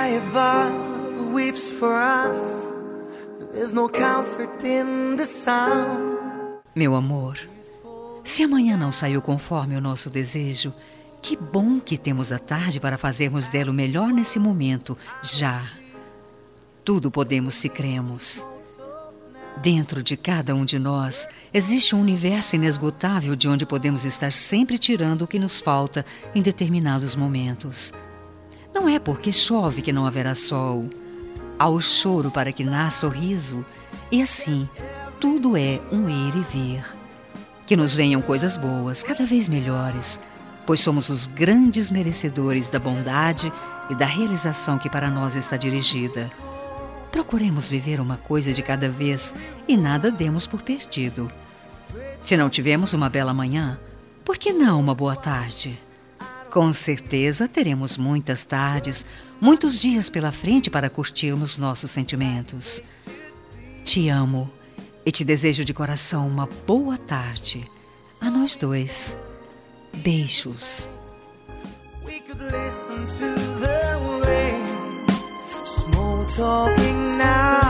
high above weeps for us. There's no comfort in the sound. Meu amor, se amanhã não saiu conforme o nosso desejo, que bom que temos a tarde para fazermos dela o melhor nesse momento, já. Tudo podemos se cremos. Dentro de cada um de nós existe um universo inesgotável de onde podemos estar sempre tirando o que nos falta em determinados momentos. Não é porque chove que não haverá sol. Há o choro para que nasça o riso. E assim, tudo é um ir e vir. Que nos venham coisas boas, cada vez melhores, pois somos os grandes merecedores da bondade e da realização que para nós está dirigida. Procuremos viver uma coisa de cada vez e nada demos por perdido. Se não tivemos uma bela manhã, por que não uma boa tarde? Com certeza teremos muitas tardes, muitos dias pela frente para curtirmos nossos sentimentos. Te amo e te desejo de coração uma boa tarde. A nós dois. Beijos. We could listen to the rain, small talking now.